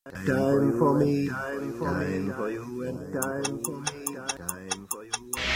Time for me, time for you, and time for me, time for you.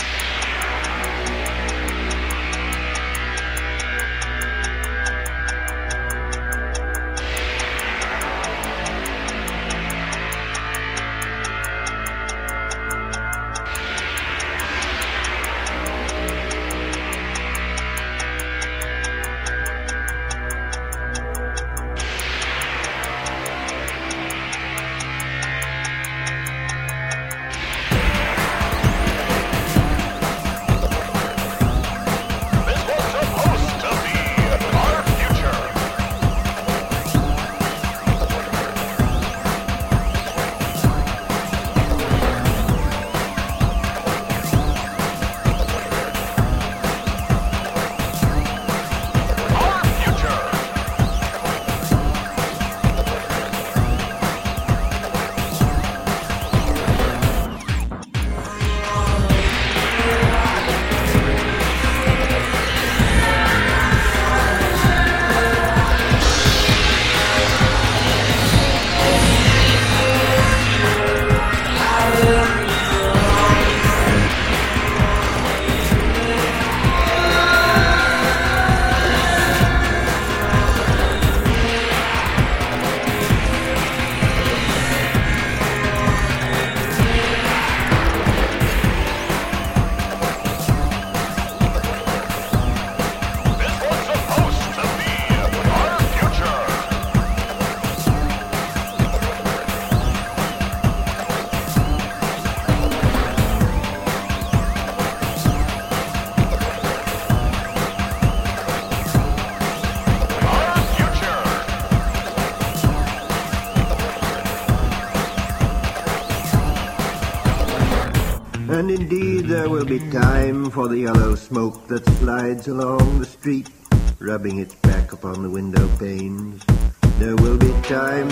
And indeed there will be time for the yellow smoke that slides along the street, rubbing its back upon the window panes. There will be time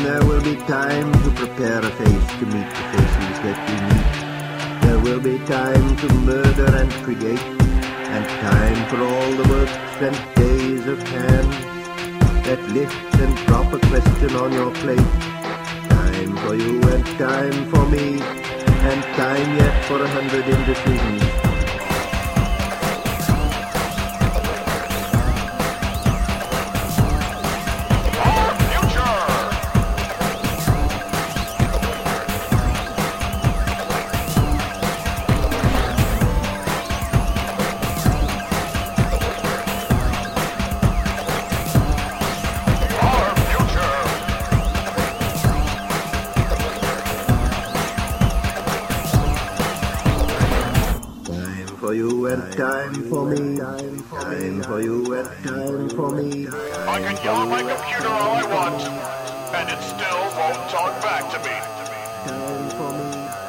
to prepare a face to meet the faces that we meet. There will be time to murder and create, and time for all the works and days of hand that lift and drop a question on your plate. Time for you and time for me, and time yet for 100 indecisions. For you and time for me, time for you and time for me. I can yell at my computer all I want, and it still won't talk back to me. Time for me.